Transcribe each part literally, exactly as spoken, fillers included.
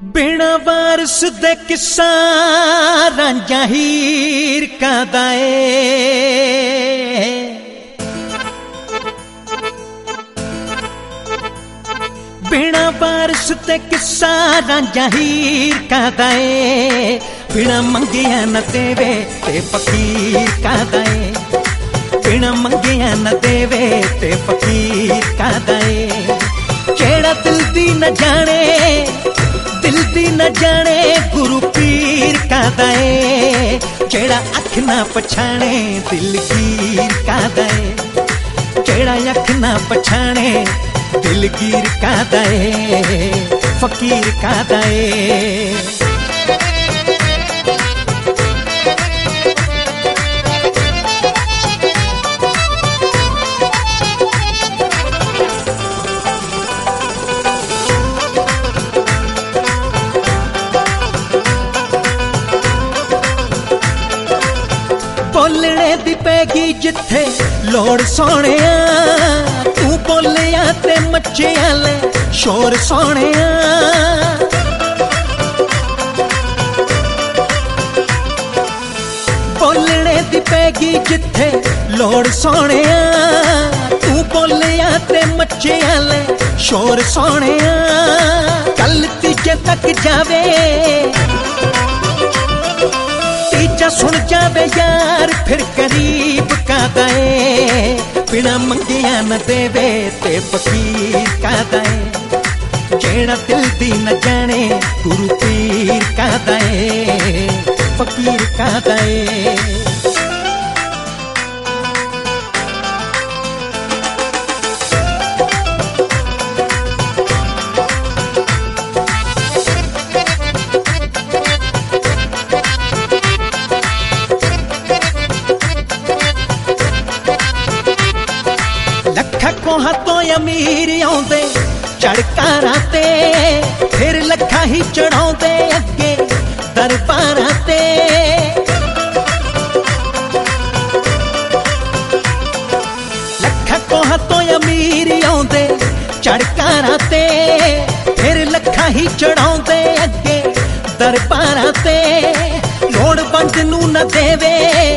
बिना वारस दे किस्सा रांझा हीर कादा ए। बिना वारस दे किस्सा रांझा हीर कादा ए। बिना मंगिया न देवे ते फकीर कादा ए। बिना मंगिया न देवे ते फकीर कादा ए। जेड़ा दिल दी न जाने दिल दी न जाने गुरु पीर कादा ए। जेड़ा अख ना पछाणे दिलगीर कादा ए। जेड़ा अख ना पछाणे दिलगीर कादा ए। फकीर कादा ए। बोलने दी पैगी जिथे लोड़ सोने तू बोलिया ते मचिया ले शोर सोने। बोलने दी पैगी जिथे लोड़ सोने तू बोलिया ते मचिया ले शोर सोने। कल तीजे तक जावे तीजा सुन जावे यार फिर करीब कादा ए। बिना मंगिया न देवे ते फकीर कादा ए। जेड़ा दिल दी न जाने गुरु पीर कादा ए। फकीर कादा ए। लखा हाथों अमीर आउंदे चढ़कारां ते फिर लखा ही चढ़ाउंदे अगे दरबारां ते। लखा को हाथों अमीर आउंदे चढ़कारां ते फिर लखा ही चढ़ाउंदे अगे दरबारां ते। लोड़वंद नू न देवे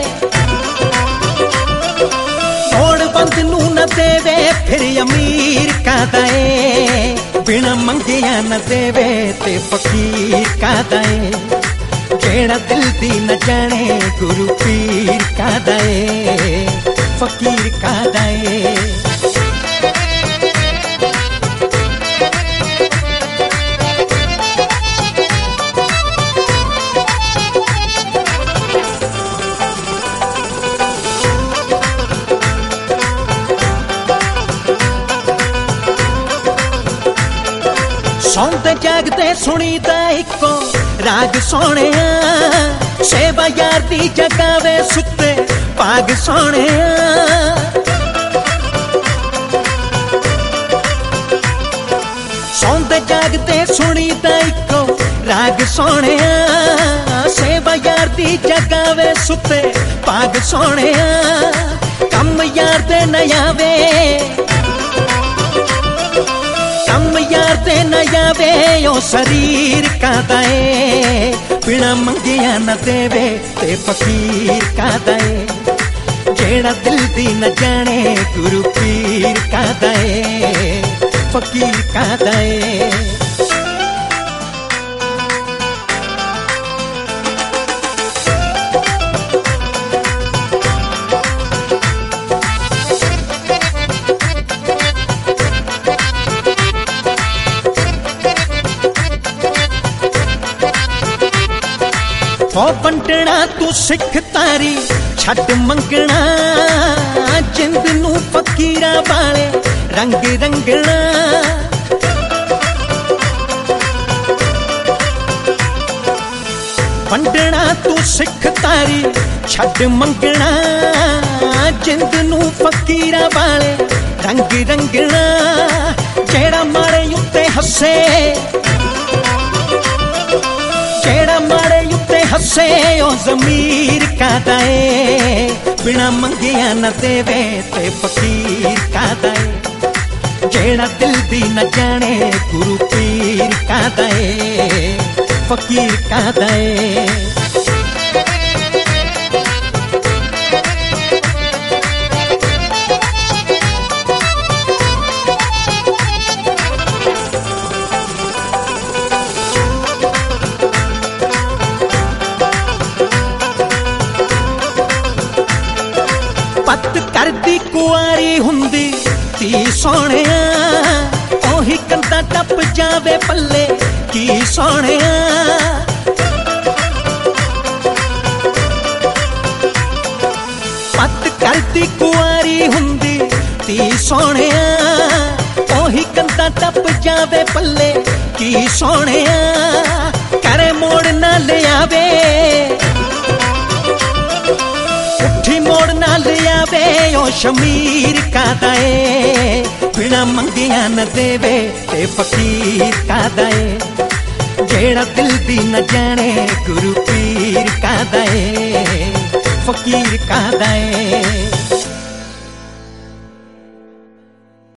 लोड़वंद नू न देवे फिर अमीर कादा ए। बिना मंगिया न देवे ते फकीर कादा ए। जेड़ा दिल दी न जाने गुरु पीर कादा ए। फकीर कादा ए। सौंदे जागदे सुनीदा इको राग सोने। सेवा यार दी जगावे सुते पाग सोने। सौंदे जागदे सुनीदा इको राग सोने। सेवा यार दी जगावे सुते पाग सोने। कम यार दे न आवे कम यार दे न आवे ओ शरीर कादा ए। बिना मंगिया न देवे ते फकीर कादा ए। जेड़ा दिल दी न जाने गुरु पीर कादा ए। फकीर कादा ए। ओ बंटना तू सिख तारी छट मंगना। जिंद नू फकीरा वाले रंग रंगना। बंटना तू सिख तारी छट मंगना। जिंद नू फकीरा वाले रंग रंगना। जेड़ा मारे उत्ते हसे जेड़ा मारे उत्ते हसे ओ जमीर कादा ए। बिना मंगिया न देवे ते फकीर कादा ए। जेड़ा दिल दी न जाने गुरु पीर कादा ए फकीर कादा ए। पत करदी कुआरी हुंदी ती सोहणिया ओही कंधा टप जावे पल्ले की सोहणिया। पत करदी कुआरी हुंदी ती सोहणिया ओही कंधा टप जावे पल्ले की सोहणिया। करे मोड़ ना ले आवे मोड़ ना लिया वे ओ शमीर कादा ए बिना मंगिया न देवे ते फकीर कादा ए। जेड़ा दिल दी न जाने गुरु पीर कादा ए फकीर कादा ए।